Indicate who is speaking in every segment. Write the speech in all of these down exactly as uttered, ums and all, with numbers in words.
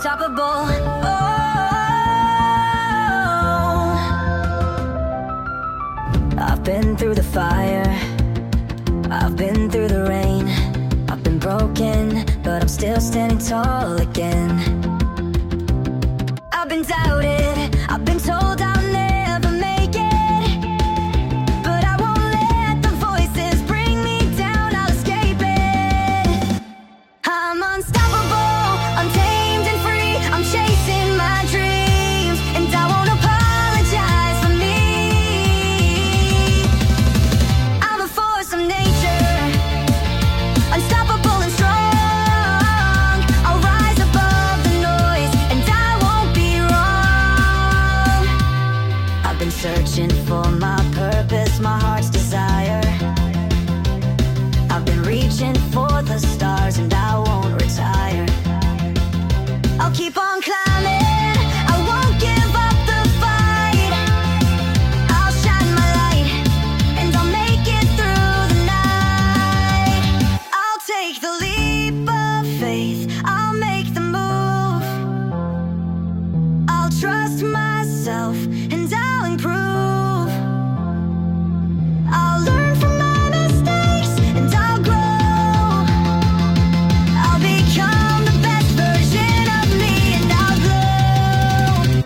Speaker 1: unstoppable. Oh, I've been through the fire, I've been through the rain. I've been broken, but I'm still standing tall again. I've been doubted, I've been told I'll never make it, but I won't let the voices bring me down, I'll escape it. I'm unstoppable, untamed and free. I'm chasing my dreams, and I won't apologize for me. I'm a force of nature, unstoppable and strong. I'll rise above the noise, and I won't be wrong. I've been searching for my purpose, my heart's desire. I've been reaching for the stars, and I won't retire. I'll keep on climbing, I won't give up the fight. I'll shine my light, and I'll make it through the night. I'll take the leap of faith, I'll make the move. I'll trust myself, and I'll improve. I'll learn from my mistakes, and I'll grow. I'll become the best version of me, and I'll glow.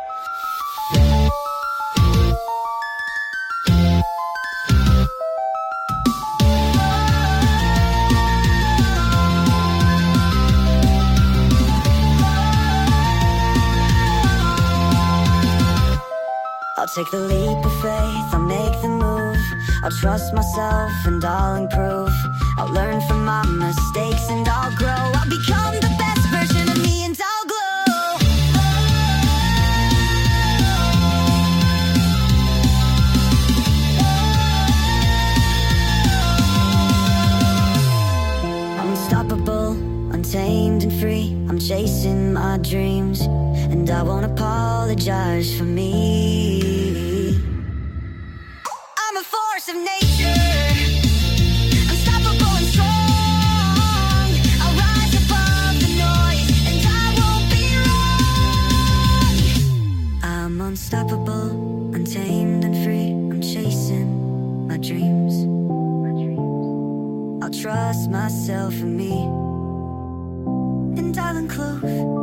Speaker 1: I'll take the leap of faith, I'll make the move. I'll trust myself and I'll improve. I'll learn from my mistakes and I'll grow. I'll become the best version of me, and I'll glow. I'm unstoppable, untamed and free. I'm chasing my dreams, and I won't apologize for me. I'm a force of nature, unstoppable and strong. I'll rise above the noise, and I won't be wrong. I'm unstoppable, untamed and free. I'm chasing my dreams. I'll trust myself and me, and I'll include.